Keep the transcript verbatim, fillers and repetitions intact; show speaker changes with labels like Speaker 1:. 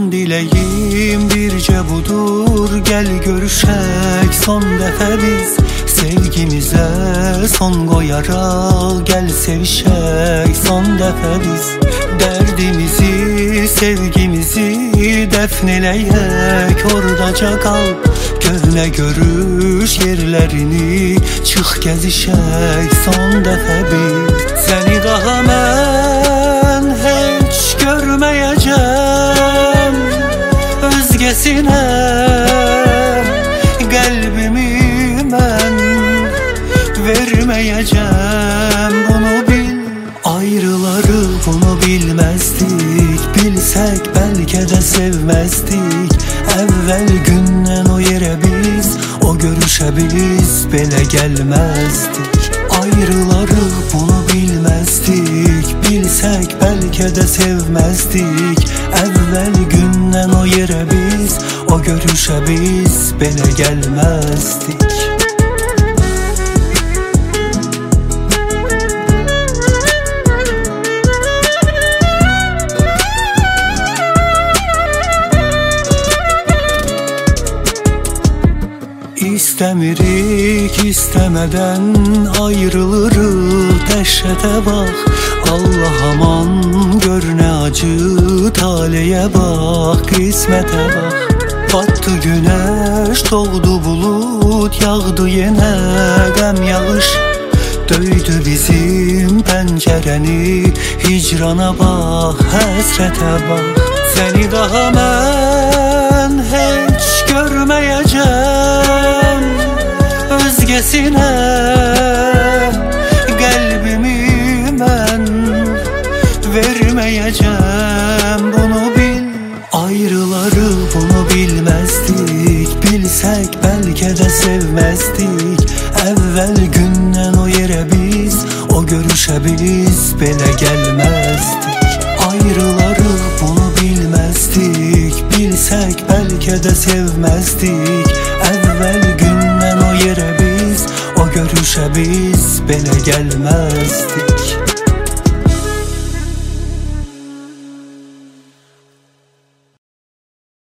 Speaker 1: Son dileğim birce budur, gel görüşek son defa biz. Sevgimize son koyarak gel sevişek son defa biz. Derdimizi, sevgimizi defneleyek oradaca kal. Köhne görüş yerlerini çık gezişek son defa biz. Seni daha ben hiç görmeyeceğim, özgesine kalbimi ben vermeyeceğim, bunu bil. Ayrıları bunu bilmezdik, bilsek belki de sevmezdik. Evvel günden o yere biz, o görüşe biz bile gelmezdik. Ayrıları bunu bilmezdik, bilsek belki de sevmezdik. Evvel günden o yere biz, o görüşe biz bile gelmezdik. İstemirik istemeden ayrılırız, dehşete bak. Allah aman gör ne acı, taleye bak, kısmete bak. Battı güneş, doğdu bulut, yağdı yine gəm yağış. Döydü bizim pencereni, hicrana bak, həsrete bak. Seni daha ben hiç görmeyeceğim, özgesine kalbimi ben vermeyeceğim, bunu bil. Ayrıları bunu bilmezdik, bilsek belki de sevmezdik. Evvel günden o yere biz, o görüşe biz bile gelmezdik. Ayrıları bunu bilmezdik, bilsek belki de sevmezdik. Evvel günden o yere biz, o görüşe biz bile gelmezdik.